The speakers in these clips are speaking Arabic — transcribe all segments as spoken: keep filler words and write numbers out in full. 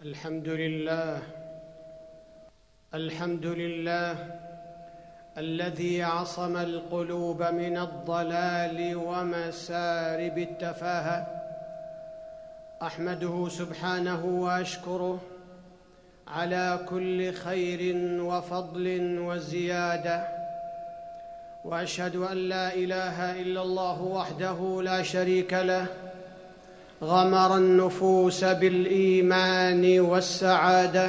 الحمد لله الحمد لله الذي عصم القلوب من الضلال ومسارب التفاهة. أحمده سبحانه وأشكره على كل خير وفضل وزيادة، وأشهد أن لا إله إلا الله وحده لا شريك له، غمر النفوس بالإيمان والسعادة.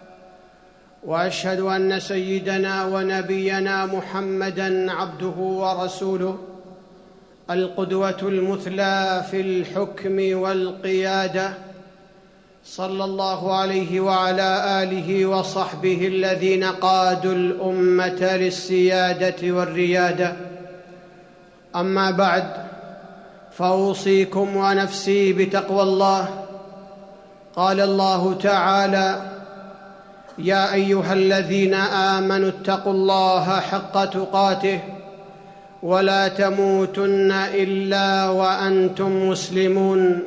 وأشهد أن سيدنا ونبينا محمدًا عبده ورسوله، القدوة المثلى في الحكم والقيادة، صلى الله عليه وعلى آله وصحبه الذين قادوا الأمة للسيادة والريادة. أما بعد، فأوصيكم ونفسي بتقوى الله. قال الله تعالى: يا أيها الذين آمنوا اتقوا الله حق تقاته ولا تموتن إلا وأنتم مسلمون.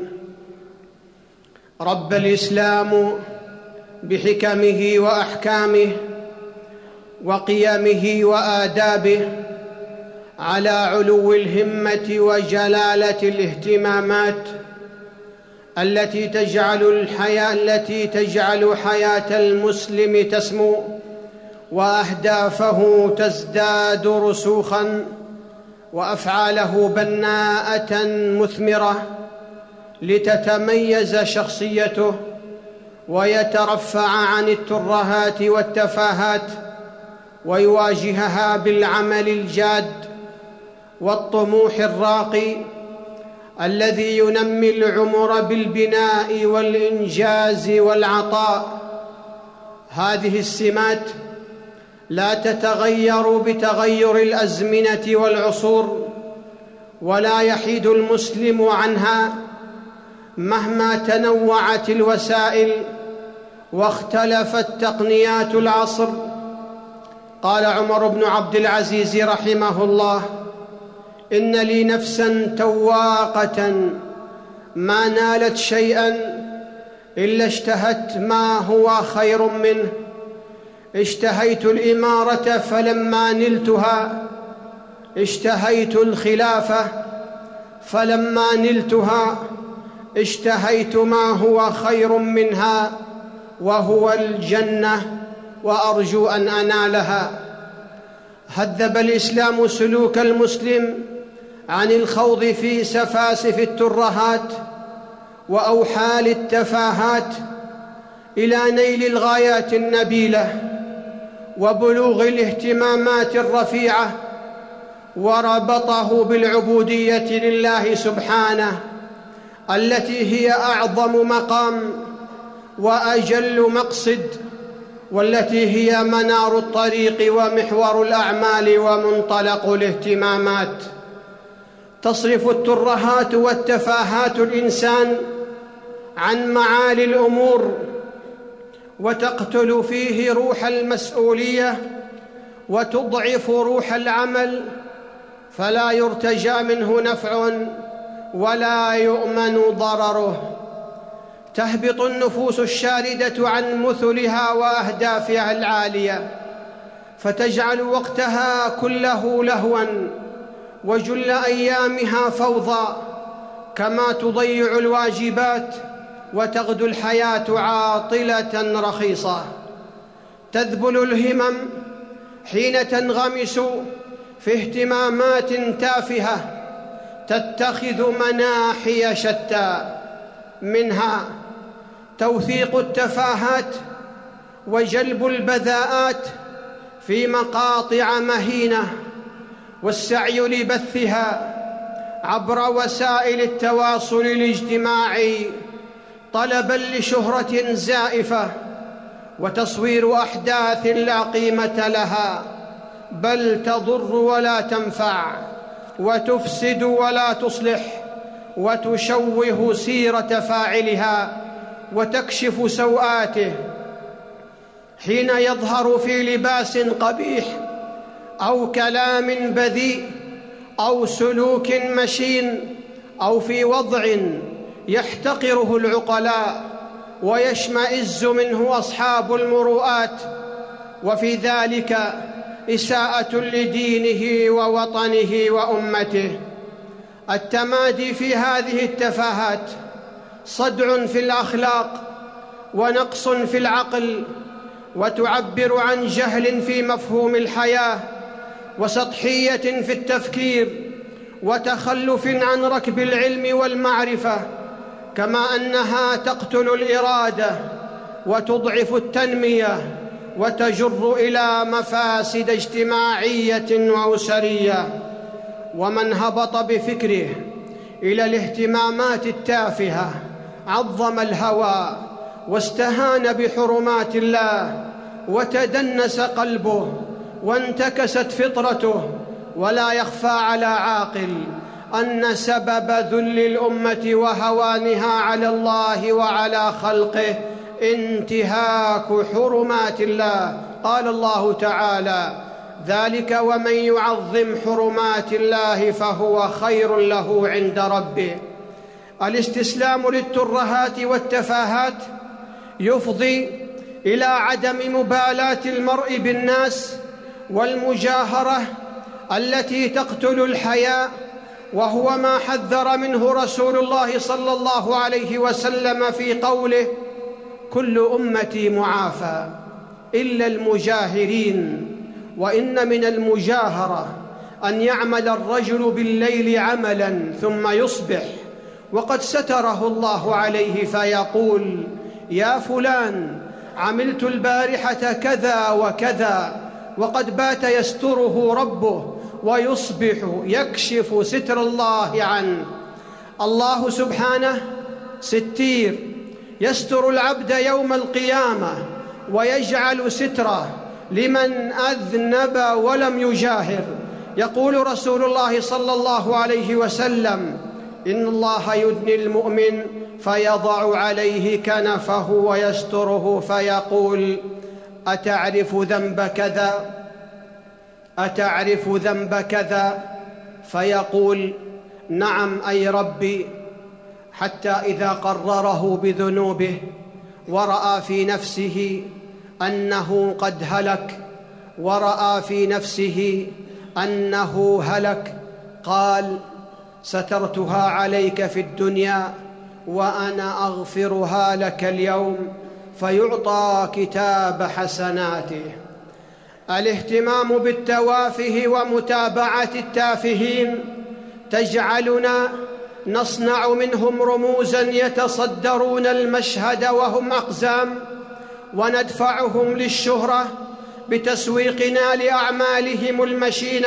رب الإسلام بحكمه وأحكامه وقيمه وآدابه على علو الهمة وجلالة الاهتمامات التي تجعل الحياة التي تجعل حياة المسلم تسمو وأهدافه تزداد رسوخاً وأفعاله بناءة مثمرة، لتتميز شخصيته ويترفع عن الترهات والتفاهات، ويواجهها بالعمل الجاد والطموح الراقي الذي ينمي العمر بالبناء والإنجاز والعطاء. هذه السمات لا تتغير بتغير الأزمنة والعصور، ولا يحيد المسلم عنها مهما تنوعت الوسائل واختلفت تقنيات العصر. قال عمر بن عبد العزيز رحمه الله: إن لي نفسا تواقة ما نالت شيئا إلا اشتهت ما هو خير منه. اشتهيت الإمارة فلما نلتها، اشتهيت الخلافة فلما نلتها، اشتهيت ما هو خير منها وهو الجنة، وأرجو أن أنالها. هذب الإسلام سلوك المسلم عن الخوض في سفاسف الترهات وأوحال التفاهات إلى نيل الغايات النبيلة وبلوغ الاهتمامات الرفيعة، وربطه بالعبودية لله سبحانه التي هي أعظم مقام وأجل مقصد، والتي هي منار الطريق ومحور الأعمال ومنطلق الاهتمامات. تصرف الترهات والتفاهات الإنسان عن معالي الأمور، وتقتل فيه روح المسؤولية وتضعف روح العمل، فلا يرتجى منه نفع ولا يؤمن ضرره. تهبط النفوس الشاردة عن مثلها وأهدافها العالية، فتجعل وقتها كله لهواً وجل أيامها فوضى، كما تضيع الواجبات وتغدو الحياة عاطلة رخيصة. تذبل الهمم حين تنغمس في اهتمامات تافهة تتخذ مناحي شتى، منها توثيق التفاهات وجلب البذاءات في مقاطع مهينة، والسعي لبثها عبر وسائل التواصل الاجتماعي طلباً لشهرة زائفة وتصوير أحداث لا قيمة لها، بل تضر ولا تنفع، وتفسد ولا تصلح، وتشوه سيرة فاعلها وتكشف سوءاته. حين يظهر في لباس قبيح أو كلام بذيء أو سلوك مشين أو في وضع يحتقره العقلاء ويشمئز منه أصحاب المروءات، وفي ذلك إساءة لدينه ووطنه وأمته. التمادي في هذه التفاهات صدع في الأخلاق ونقص في العقل، وتعبر عن جهل في مفهوم الحياة، وسطحية في التفكير، وتخلف عن ركب العلم والمعرفة، كما أنها تقتل الإرادة وتضعف التنمية وتجر إلى مفاسد اجتماعية وأسرية. ومن هبط بفكره إلى الاهتمامات التافهة عظم الهوى واستهان بحرمات الله، وتدنس قلبه وانتكست فطرته. ولا يخفى على عاقل أن سبب ذل الأمة وهوانها على الله وعلى خلقه انتهاك حرمات الله. قال الله تعالى: ذلك ومن يعظم حرمات الله فهو خير له عند ربه. الاستسلام للترهات والتفاهات يفضي إلى عدم مبالاة المرء بالناس والمجاهرة التي تقتل الحياء، وهو ما حذر منه رسول الله صلى الله عليه وسلم في قوله: كل أمتي معافى إلا المجاهرين. وإن من المجاهرة أن يعمل الرجل بالليل عملاً ثم يصبح وقد ستره الله عليه فيقول: يا فلان، عملت البارحة كذا وكذا، وقد بات يستره ربه، ويصبح يكشف ستر الله عنه. الله سبحانه ستير، يستر العبد يوم القيامة ويجعل ستره لمن أذنب ولم يجاهر. يقول رسول الله صلى الله عليه وسلم: إن الله يدني المؤمن فيضع عليه كنفه ويستره فيقول: أتعرف ذنب كذا؟ أتعرف ذنب كذا؟ فيقول: نعم أي ربي. حتى إذا قرره بذنوبه ورأى في نفسه أنه قد هلك ورأى في نفسه أنه هلك قال: سترتها عليك في الدنيا وأنا أغفرها لك اليوم، فيعطى كتاب حسناته. الاهتمام بالتوافه ومتابعة التافهين تجعلنا نصنع منهم رموزاً يتصدرون المشهد وهم أقزام، وندفعهم للشهرة بتسويقنا لأعمالهم المشينة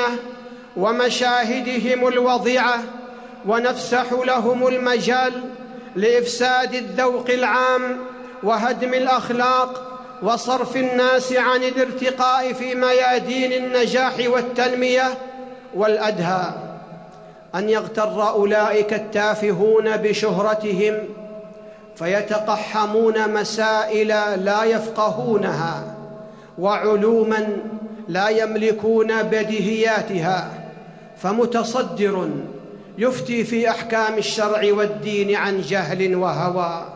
ومشاهدهم الوضيعة، ونفسح لهم المجال لإفساد الذوق العام وهدم الأخلاق وصرف الناس عن الارتقاء في ميادين النجاح والتنمية. والأدهى أن يغتر أولئك التافهون بشهرتهم فيتقحمون مسائل لا يفقهونها وعلوماً لا يملكون بديهياتها، فمتصدر يفتي في أحكام الشرع والدين عن جهل وهوى،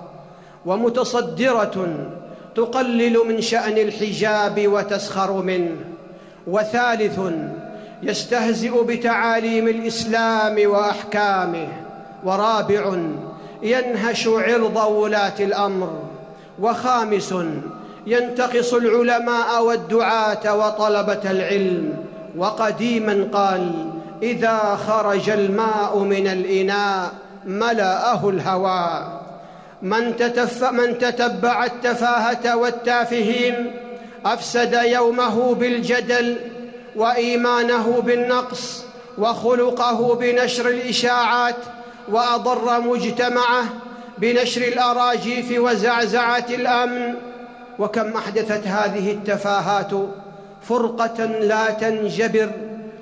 ومتصدرة تقلل من شأن الحجاب وتسخر منه، وثالث يستهزئ بتعاليم الإسلام وأحكامه، ورابع ينهش عرض ولاة الأمر، وخامس ينتقص العلماء والدعاة وطلبة العلم. وقديما قال: إذا خرج الماء من الإناء ملأه الهواء. من, تتف... من تتبع التفاهة والتافهين أفسد يومه بالجدل، وإيمانه بالنقص، وخلقه بنشر الإشاعات، وأضر مجتمعه بنشر الأراجيف وزعزعة الأمن. وكم أحدثت هذه التفاهات فرقة لا تنجبر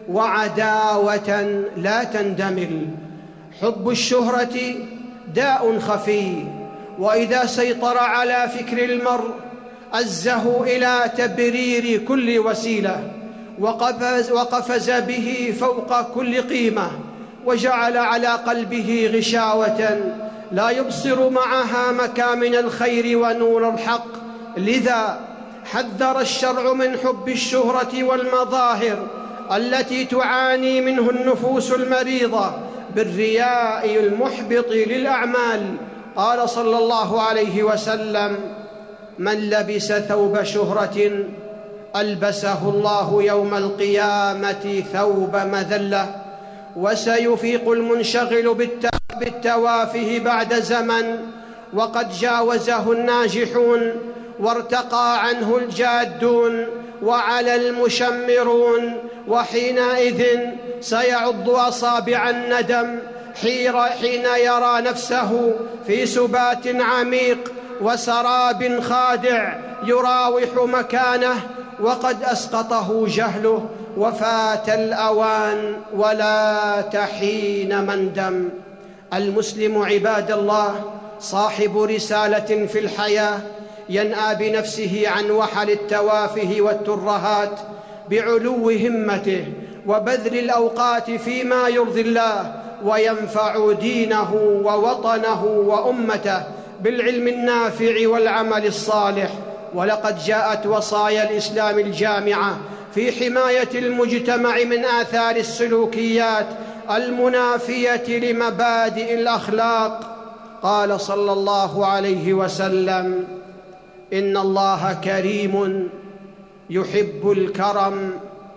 وعداوة لا تندمل. حب الشهرة داء خفي، وإذا سيطر على فكر المرء أزه إلى تبرير كل وسيلة، وقفز, وقفز به فوق كل قيمة، وجعل على قلبه غشاوة لا يبصر معها مكامن الخير ونور الحق. لذا حذر الشرع من حب الشهرة والمظاهر التي تعاني منه النفوس المريضة بالرياء المحبط للأعمال. قال صلى الله عليه وسلم: من لبس ثوب شهرة ألبسه الله يوم القيامة ثوب مذلة. وسيفيق المنشغل بالتوافه بعد زمن وقد جاوزه الناجحون وارتقى عنه الجادون وعلى المشمرون، وحينئذ سيعض أصابع الندم حين يرى نفسه في سبات عميق وسراب خادع يراوح مكانه وقد أسقطه جهله وفات الأوان ولا تحين مندم. المسلم عباد الله صاحب رسالة في الحياة، ينأى بنفسه عن وحل التوافه والترهات بعلو همته وبذل الأوقات فيما يرضي الله وينفع دينه ووطنه وأمته بالعلم النافع والعمل الصالح. ولقد جاءت وصايا الإسلام الجامعة في حماية المجتمع من آثار السلوكيات المنافية لمبادئ الأخلاق. قال صلى الله عليه وسلم: إن الله كريم يحب الكرم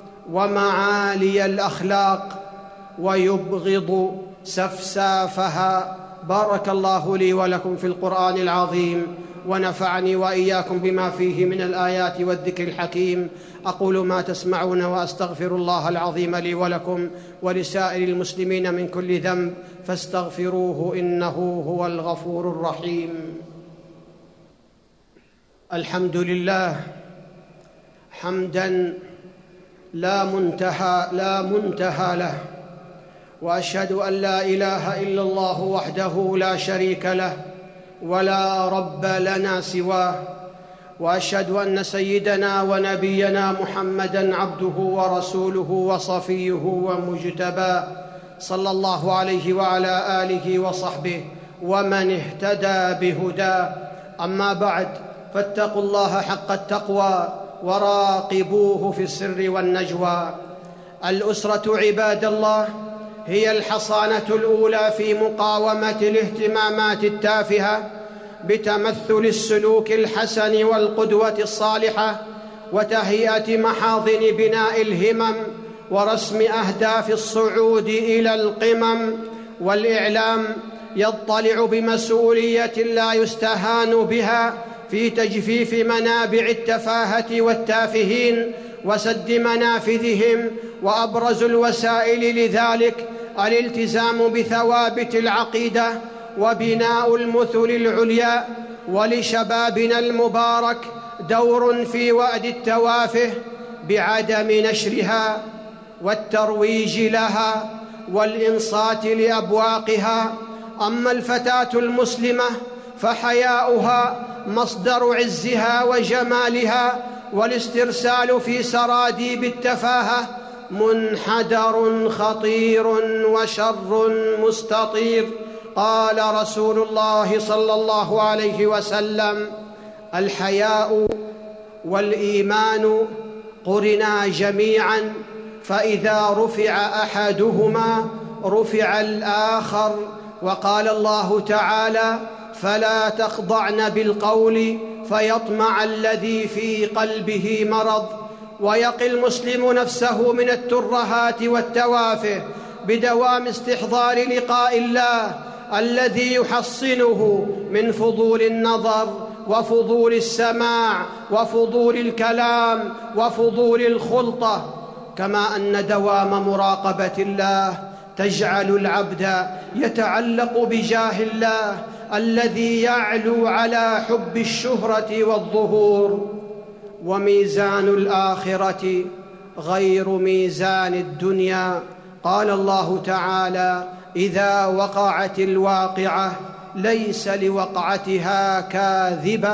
ومعالي الأخلاق ويبغض سفسافها. بارك الله لي ولكم في القرآن العظيم، ونفعني وإياكم بما فيه من الآيات والذكر الحكيم. أقول ما تسمعون وأستغفر الله العظيم لي ولكم ولسائر المسلمين من كل ذنب فاستغفروه إنه هو الغفور الرحيم. الحمد لله حمداً لا منتهى لا منتهى له، وأشهد أن لا إله إلا الله وحده لا شريك له ولا رب لنا سواه، وأشهد أن سيدنا ونبينا محمدًا عبده ورسوله وصفيه ومجتباه، صلى الله عليه وعلى آله وصحبه ومن اهتدى بهداه. أما بعد، فاتقوا الله حق التقوى وراقبوه في السر والنجوى. الأسرة عباد الله هي الحصانة الأولى في مقاومة الاهتمامات التافهة بتمثل السلوك الحسن والقدوة الصالحة وتهيئة محاضن بناء الهمم ورسم أهداف الصعود إلى القمم. والإعلام يضطلع بمسؤولية لا يستهان بها في تجفيف منابع التفاهة والتافهين وسد منافذهم، وأبرز الوسائل لذلك الالتزام بثوابت العقيدة وبناء المثل العليا. ولشبابنا المبارك دور في وأد التوافه بعدم نشرها والترويج لها والإنصات لأبواقها. أما الفتاة المسلمة فحياؤها مصدر عزها وجمالها، والاسترسال في سراديب التفاهة منحدر خطير وشر مستطير. قال رسول الله صلى الله عليه وسلم: الحياء والإيمان قرنا جميعا، فإذا رفع أحدهما رفع الآخر. وقال الله تعالى: فلا تخضعن بالقول فيطمع الذي في قلبه مرض. ويقي المسلم نفسه من الترهات والتوافه بدوام استحضار لقاء الله الذي يحصنه من فضول النظر وفضول السماع وفضول الكلام وفضول الخلطة. كما أن دوام مراقبة الله تجعل العبد يتعلق بجاه الله الذي يعلو على حب الشهرة والظهور. وميزان الآخرة غير ميزان الدنيا. قال الله تعالى: إذا وقعت الواقعة ليس لوقعتها كاذبة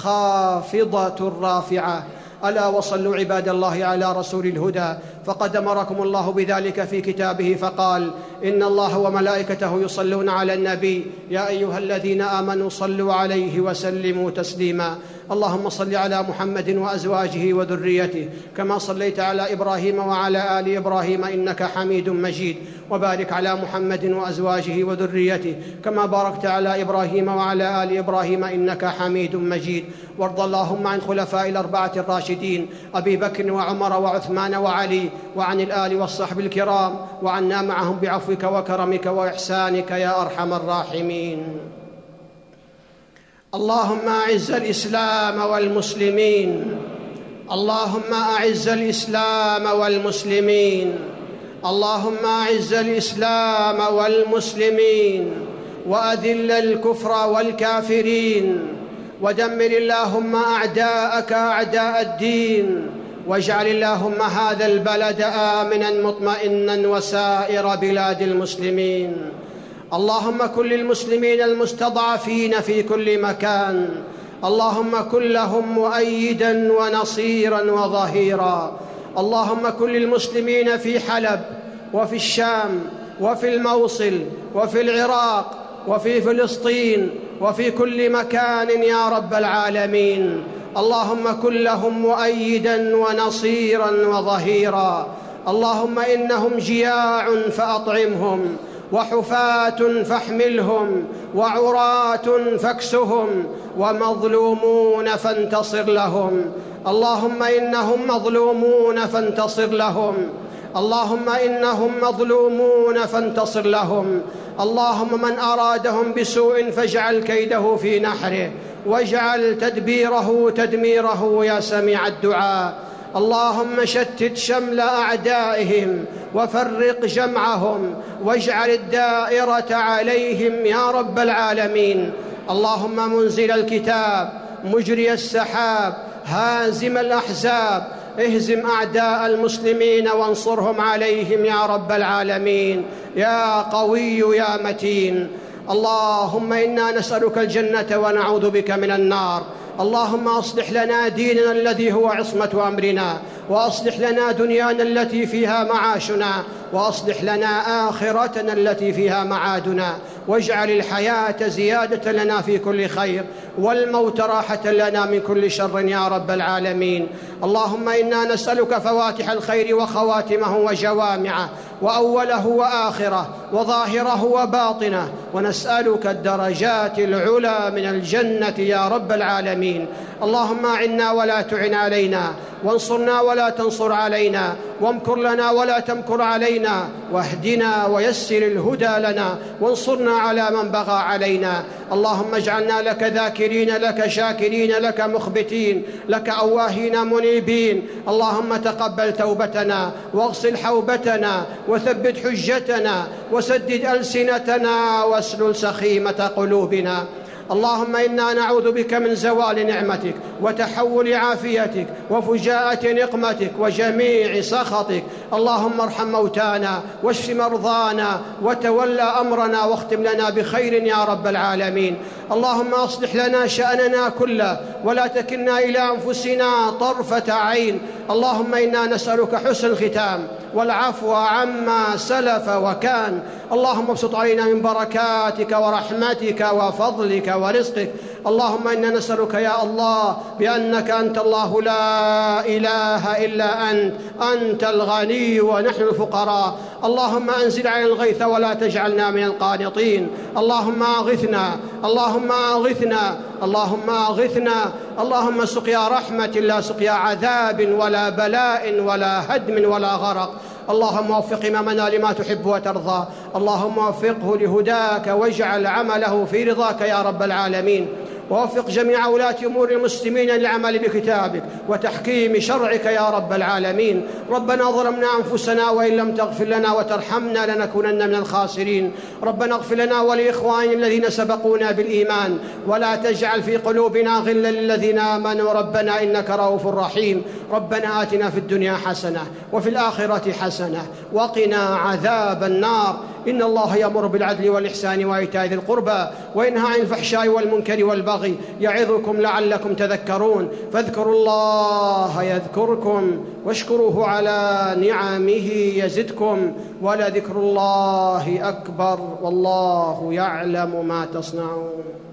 خافضة رافعة. ألا وصلوا عباد الله على رسول الهدى، فقد أمركم الله بذلك في كتابه فقال: إن الله وملائكته يصلون على النبي يا أيها الذين آمنوا صلوا عليه وسلموا تسليما. اللهم صل على محمد وأزواجه وذريته كما صليت على إبراهيم وعلى آل إبراهيم إنك حميد مجيد، وبارك على محمد وأزواجه وذريته كما باركت على إبراهيم وعلى آل إبراهيم إنك حميد مجيد. وارض اللهم عن خلفاء الأربعة الراشدين أبي بكر وعمر وعثمان وعلي، وعن الآل والصحب الكرام، وعنا معهم بعفوك وكرمك وإحسانك يا أرحم الراحمين. اللهم أعز الإسلام والمسلمين، اللهم أعز الإسلام والمسلمين، اللهم أعز الإسلام والمسلمين، وأذل الكفر والكافرين، ودمر اللهم أعداءك أعداء الدين، واجعل اللهم هذا البلد آمناً مطمئناً وسائر بلاد المسلمين. اللهم كن للمسلمين المستضعفين في كل مكان، اللهم كن لهم مؤيداً ونصيراً وظهيراً. اللهم كن للمسلمين في حلب وفي الشام وفي الموصل وفي العراق وفي فلسطين وفي كل مكان يا رب العالمين. اللهم كن لهم مؤيداً ونصيراً وظهيراً. اللهم إنهم جياع فأطعمهم، وحفاة فاحملهم، وعراة فاكسهم، ومظلومون فانتصر لهم. اللهم إنهم مظلومون فانتصر لهم، اللهم إنهم مظلومون فانتصر لهم. اللهم من أرادهم بسوء فاجعل كيده في نحره، واجعل تدبيره تدميره يا سميع الدعاء. اللهم شتت شمل أعدائهم وفرق جمعهم، واجعل الدائرة عليهم يا رب العالمين. اللهم منزل الكتاب، مجري السحاب، هازم الأحزاب، اهزم أعداء المسلمين وانصرهم عليهم يا رب العالمين يا قوي يا متين. اللهم إنا نسألك الجنة ونعوذ بك من النار. اللهم أصلح لنا ديننا الذي هو عصمة أمرنا، وأصلح لنا دنيانا التي فيها معاشنا، وأصلح لنا آخرتنا التي فيها معادنا، واجعل الحياة زيادة لنا في كل خير، والموت راحة لنا من كل شر يا رب العالمين. اللهم إنا نسألك فواتح الخير وخواتمه وجوامعه، وأوله وآخره، وظاهره وباطنه، ونسألك الدرجات العلى من الجنة يا رب العالمين. اللهم أعنا ولا تعن علينا، وانصرنا ولا تنصر علينا، وامكر لنا ولا تمكر علينا، واهدنا ويسر الهدى لنا، وانصرنا على من بغى علينا. اللهم اجعلنا لك ذاكرين، لك شاكرين، لك مخبتين، لك أواهين منيبين. اللهم تقبل توبتنا، واغسل حوبتنا، وثبت حجتنا، وسدد ألسنتنا، واسلل سخيمة قلوبنا. اللهم إنا نعوذ بك من زوال نعمتك، وتحول عافيتك، وفجاءة نقمتك، وجميع سخطك. اللهم ارحم موتانا، واشف مرضانا، وتولى أمرنا، واختم لنا بخير يا رب العالمين. اللهم أصلح لنا شأننا كله، ولا تكلنا إلى أنفسنا طرفة عين. اللهم إنا نسألك حسن الختام، والعفو عما سلف وكان. اللهم ابسط علينا من بركاتك ورحمتك وفضلك ورزقك. اللهم إنا نسألك يا الله بأنك أنت الله لا إله إلا أنت، أنت الغني ونحن الفقراء. اللهم أنزل علينا الغيث ولا تجعلنا من القانطين. اللهم أغثنا، اللهم أغثنا، اللهم أغثنا. اللهم سقيا رحمة لا سقيا عذاب ولا بلاء ولا هدم ولا غرق. اللهم وفق إمامنا لما تحب وترضى. اللهم وفقه لهداك، واجعل عمله في رضاك يا رب العالمين. ووفق جميع ولاة أمور المسلمين للعمل بكتابك وتحكيم شرعك يا رب العالمين. ربنا ظلمنا أنفسنا، وإن لم تغفر لنا وترحمنا لنكونن من الخاسرين. ربنا اغفر لنا ولإخواننا الذين سبقونا بالإيمان، ولا تجعل في قلوبنا غلا للذين آمنوا ربنا إنك رؤوف رحيم. ربنا آتنا في الدنيا حسنة، وفي الآخرة حسنة، وقنا عذاب النار. إن الله يأمر بالعدل والإحسان وإيتاء ذي القربى وينهى عن الفحشاء والمنكر والبغي يعظكم لعلكم تذكرون فاذكروا الله يذكركم واشكروه على نعمه يزدكم ولذكر الله أكبر والله يعلم ما تصنعون.